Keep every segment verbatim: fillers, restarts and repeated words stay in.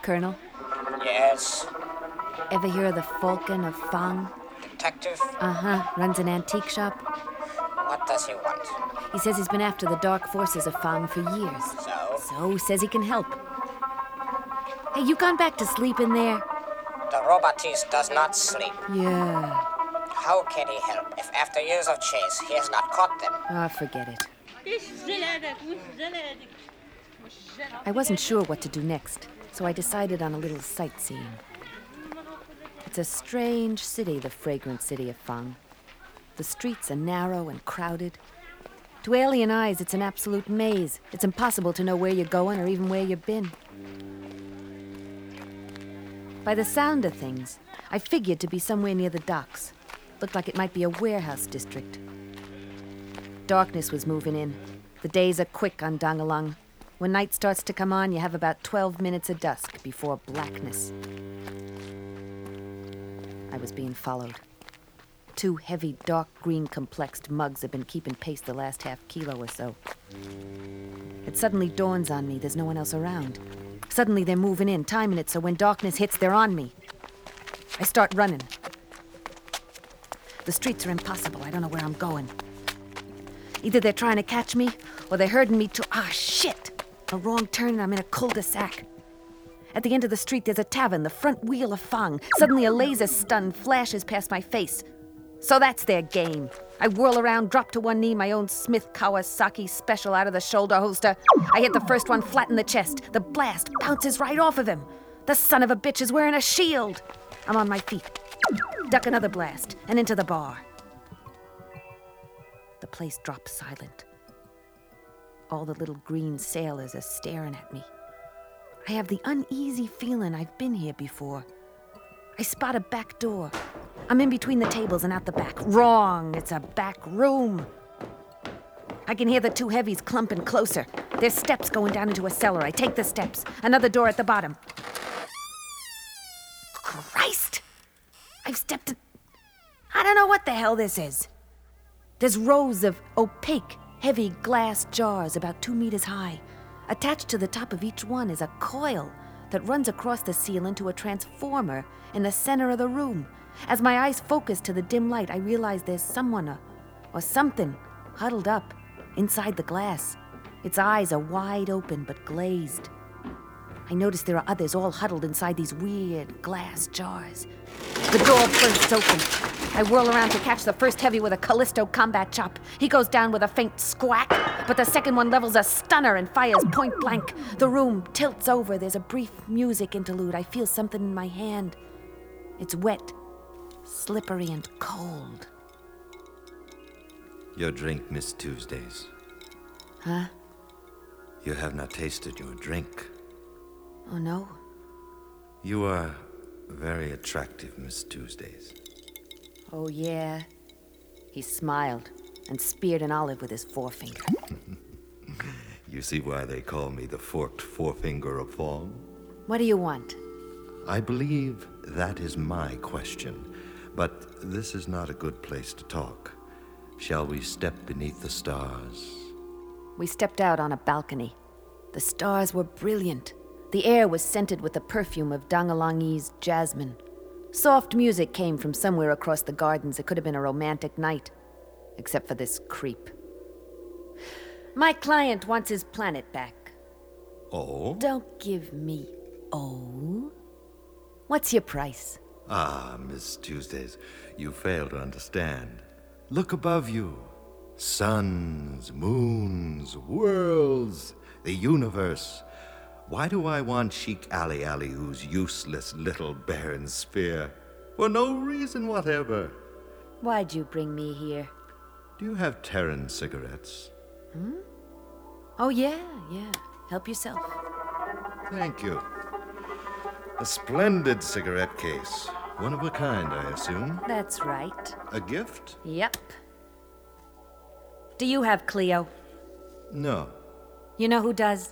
Colonel. Yes. Ever hear of the Falcon of Fang? Detective? Uh-huh. Runs an antique shop. What does he want? He says he's been after the dark forces of Fang for years. So? So, says he can help. Hey, you gone back to sleep in there? The robotist does not sleep. Yeah. How can he help if after years of chase he has not caught them? Ah, forget it. I wasn't sure what to do next, so I decided on a little sightseeing. It's a strange city, the fragrant city of Fang. The streets are narrow and crowded. To alien eyes, it's an absolute maze. It's impossible to know where you're going or even where you've been. By the sound of things, I figured to be somewhere near the docks. Looked like it might be a warehouse district. Darkness was moving in. The days are quick on Dangalang. When night starts to come on, you have about twelve minutes of dusk before blackness. I was being followed. Two heavy, dark green complexed mugs have been keeping pace the last half kilo or so. It suddenly dawns on me there's no one else around. Suddenly they're moving in, timing it so when darkness hits, they're on me. I start running. The streets are impossible. I don't know where I'm going. Either they're trying to catch me, or they're herding me to... Ah, shit! A wrong turn and I'm in a cul-de-sac. At the end of the street, there's a tavern, the front wheel of Fang. Suddenly a laser stun flashes past my face. So that's their game. I whirl around, drop to one knee, my own Smith Kawasaki special out of the shoulder holster. I hit the first one flat in the chest. The blast bounces right off of him. The son of a bitch is wearing a shield. I'm on my feet. Duck another blast, and into the bar. The place drops silent. All the little green sailors are staring at me. I have the uneasy feeling I've been here before. I spot a back door. I'm in between the tables and out the back. Wrong, it's a back room. I can hear the two heavies clumping closer. There's steps going down into a cellar. I take the steps. Another door at the bottom. Christ! I've stepped in... I don't know what the hell this is. There's rows of opaque, heavy glass jars about two meters high. Attached to the top of each one is a coil that runs across the ceiling to a transformer in the center of the room. As my eyes focus to the dim light, I realize there's someone or, or something huddled up inside the glass. Its eyes are wide open but glazed. I notice there are others all huddled inside these weird glass jars. The door bursts open. I whirl around to catch the first heavy with a Callisto combat chop. He goes down with a faint squack, but the second one levels a stunner and fires point blank. The room tilts over. There's a brief music interlude. I feel something in my hand. It's wet, slippery, and cold. Your drink, Miss Tuesdays. Huh? You have not tasted your drink. Oh, no? You are very attractive, Miss Tuesdays. Oh, yeah. He smiled and speared an olive with his forefinger. You see why they call me the forked forefinger of Fang? What do you want? I believe that is my question, but this is not a good place to talk. Shall we step beneath the stars? We stepped out on a balcony. The stars were brilliant. The air was scented with the perfume of Dangalangi's jasmine. Soft music came from somewhere across the gardens. It could have been a romantic night, except for this creep. My client wants his planet back. Oh? Don't give me oh. What's your price? Ah, Miss Tuesdays, you fail to understand. Look above you. Suns, moons, worlds, the universe. Why do I want Sheik Ali Alihu's useless little barren sphere? For no reason whatever. Why'd you bring me here? Do you have Terran cigarettes? Hmm? Oh, yeah, yeah. Help yourself. Thank you. A splendid cigarette case. One of a kind, I assume. That's right. A gift? Yep. Do you have Cleo? No. You know who does?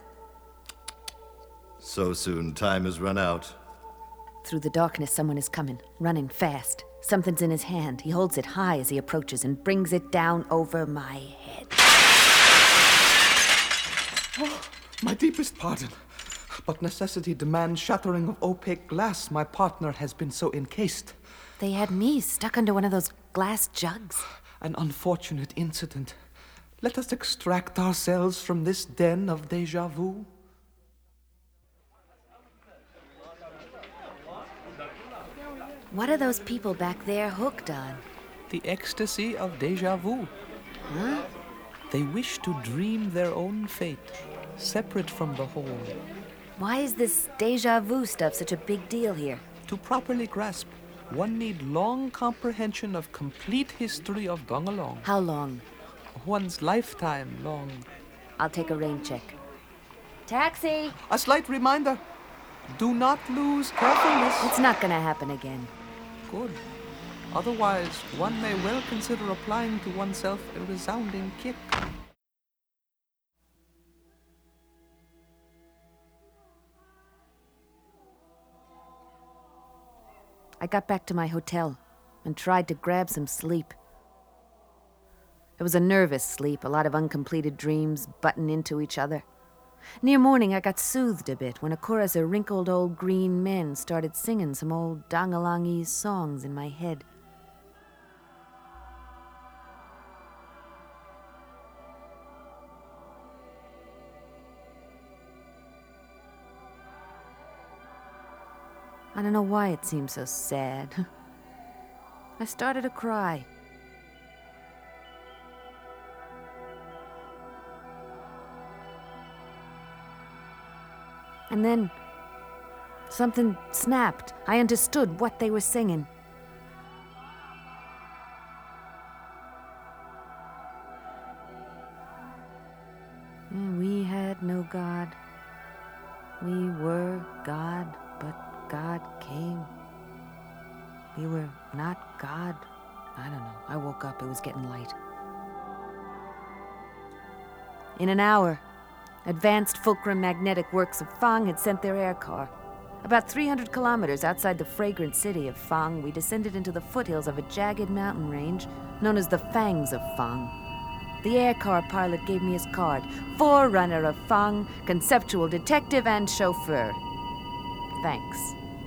So soon, time has run out. Through the darkness, someone is coming, running fast. Something's in his hand. He holds it high as he approaches and brings it down over my head. Oh, my deepest pardon. But necessity demands shattering of opaque glass. My partner has been so encased. They had me stuck under one of those glass jugs. An unfortunate incident. Let us extract ourselves from this den of déjà vu. What are those people back there hooked on? The ecstasy of déjà vu. Huh? They wish to dream their own fate, separate from the whole. Why is this déjà vu stuff such a big deal here? To properly grasp, one need long comprehension of complete history of Dongalong. How long? One's lifetime long. I'll take a rain check. Taxi! A slight reminder. Do not lose carefulness. It's not gonna happen again. Good. Otherwise, one may well consider applying to oneself a resounding kick. I got back to my hotel and tried to grab some sleep. It was a nervous sleep, a lot of uncompleted dreams button into each other. Near morning, I got soothed a bit when a chorus of wrinkled old green men started singing some old Dongalongese songs in my head. I don't know why it seemed so sad. I started to cry. And then something snapped. I understood what they were singing. We had no God. We were God, but God came. We were not God. I don't know. I woke up. It was getting light. In an hour, Advanced Fulcrum Magnetic Works of Fang had sent their air car. About three hundred kilometers outside the fragrant city of Fang, we descended into the foothills of a jagged mountain range known as the Fangs of Fang. The air car pilot gave me his card. Forerunner of Fang, conceptual detective and chauffeur. Thanks.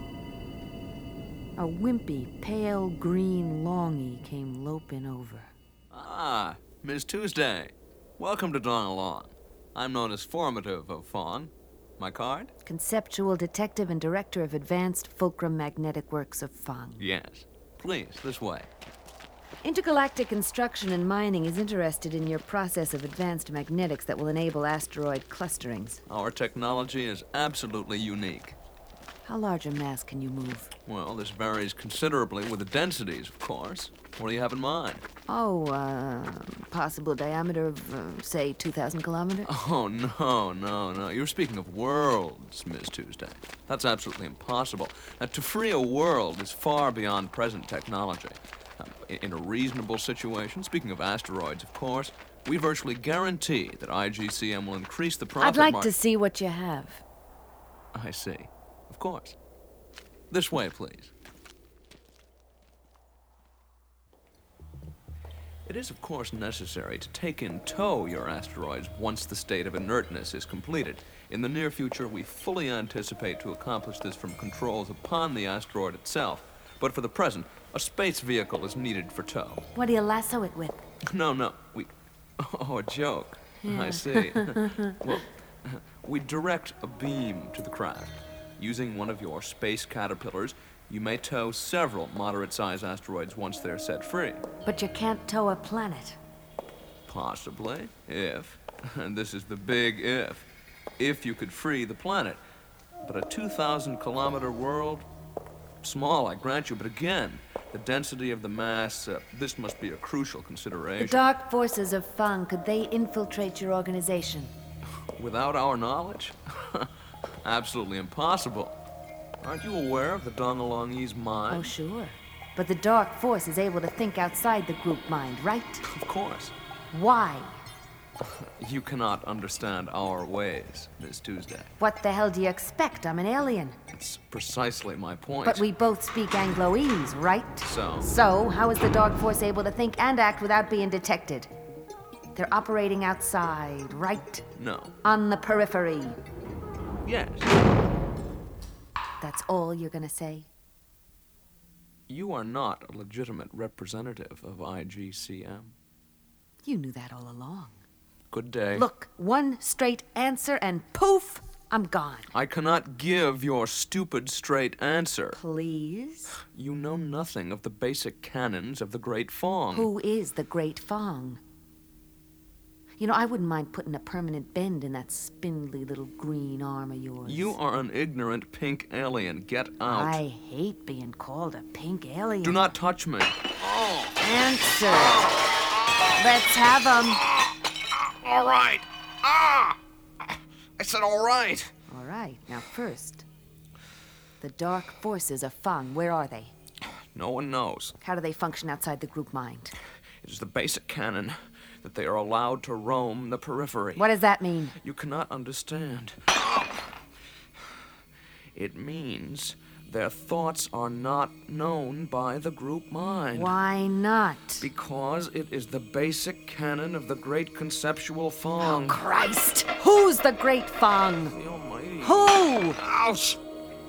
A wimpy, pale green longie came loping over. Ah, Miss Tuesday. Welcome to Dongalong. I'm known as Formative of Fang. My card? Conceptual detective and director of Advanced Fulcrum Magnetic Works of Fang. Yes. Please, this way. Intergalactic Construction and Mining is interested in your process of advanced magnetics that will enable asteroid clusterings. Our technology is absolutely unique. How large a mass can you move? Well, this varies considerably with the densities, of course. What do you have in mind? Oh, uh, possible diameter of, uh, say, two thousand kilometers? Oh, no, no, no. You're speaking of worlds, Miss Tuesday. That's absolutely impossible. Now, to free a world is far beyond present technology. Uh, in, in a reasonable situation, speaking of asteroids, of course, we virtually guarantee that I G C M will increase the profit I'd like mar- to see what you have. I see. Of course. This way, please. It is, of course, necessary to take in tow your asteroids once the state of inertness is completed. In the near future, we fully anticipate to accomplish this from controls upon the asteroid itself. But for the present, a space vehicle is needed for tow. What do you lasso it with? No, no, we... Oh, a joke. Yeah. I see. Well, we direct a beam to the craft. Using one of your space caterpillars, you may tow several moderate-sized asteroids once they're set free. But you can't tow a planet. Possibly, if, and this is the big if, if you could free the planet. But a two thousand kilometer world? Small, I grant you, but again, the density of the mass, uh, this must be a crucial consideration. The dark forces of Fang, could they infiltrate your organization? Without our knowledge? Absolutely impossible. Aren't you aware of the Dongalongese mind? Oh, sure. But the dark force is able to think outside the group mind, right? Of course. Why? You cannot understand our ways, Miss Tuesday. What the hell do you expect? I'm an alien. That's precisely my point. But we both speak Angloese, right? So? So, how is the dark force able to think and act without being detected? They're operating outside, right? No. On the periphery. Yes. That's all you're gonna say? You are not a legitimate representative of I G C M. You knew that all along. Good day. Look, one straight answer and poof, I'm gone. I cannot give your stupid straight answer. Please? You know nothing of the basic canons of the Great Fong. Who is the Great Fong? You know, I wouldn't mind putting a permanent bend in that spindly little green arm of yours. You are an ignorant pink alien. Get out. I hate being called a pink alien. Do not touch me. Answer. Let's have 'em. All right. Ah! I said all right. All right, now first, the dark forces of Fang, where are they? No one knows. How do they function outside the group mind? It is the basic canon that they are allowed to roam the periphery. What does that mean? You cannot understand. It means their thoughts are not known by the group mind. Why not? Because it is the basic canon of the great conceptual Fong. Oh, Christ! Who's the Great Fang? The Almighty. Who? Ouch!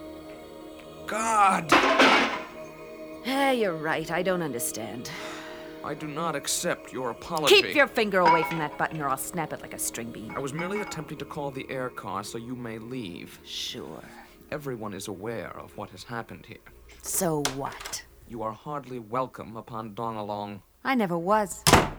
God! Eh, you're right, I don't understand. I do not accept your apology. Keep your finger away from that button or I'll snap it like a string bean. I was merely attempting to call the air car so you may leave. Sure. Everyone is aware of what has happened here. So what? You are hardly welcome upon Dongalong. I never was.